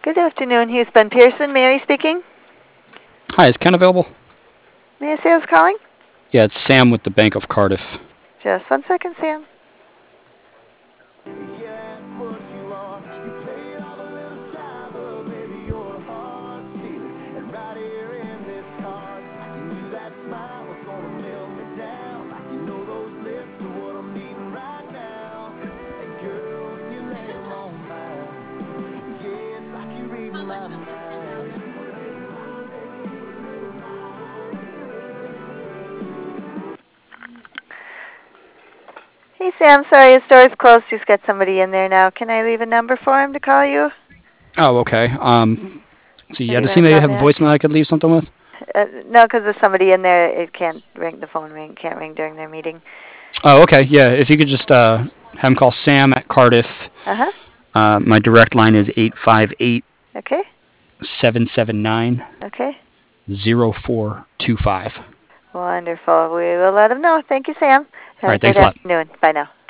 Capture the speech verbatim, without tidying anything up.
Good afternoon. Here's Ben Pearson. Mary speaking. Hi, is Ken available? May I say who's calling? Yeah, it's Sam with the Bank of Cardiff. Just one second, Sam. Hey, Sam. Sorry, his door's closed. He's got somebody in there now. Can I leave a number for him to call you? Oh, okay. Um, so Or yeah, do you does he want to maybe tell have me a that? voicemail I could leave something with? Uh, no, because there's somebody in there. It can't ring. The phone ring can't ring during their meeting. Oh, okay. Yeah, if you could just uh, have him call Sam at Cardiff. Uh huh. Uh, my direct line is eight five eight, Okay. seven seven nine, Okay. zero four two five. Wonderful. We will let him know. Thank you, Sam. All Have a right, good thanks a lot. afternoon. Bye now.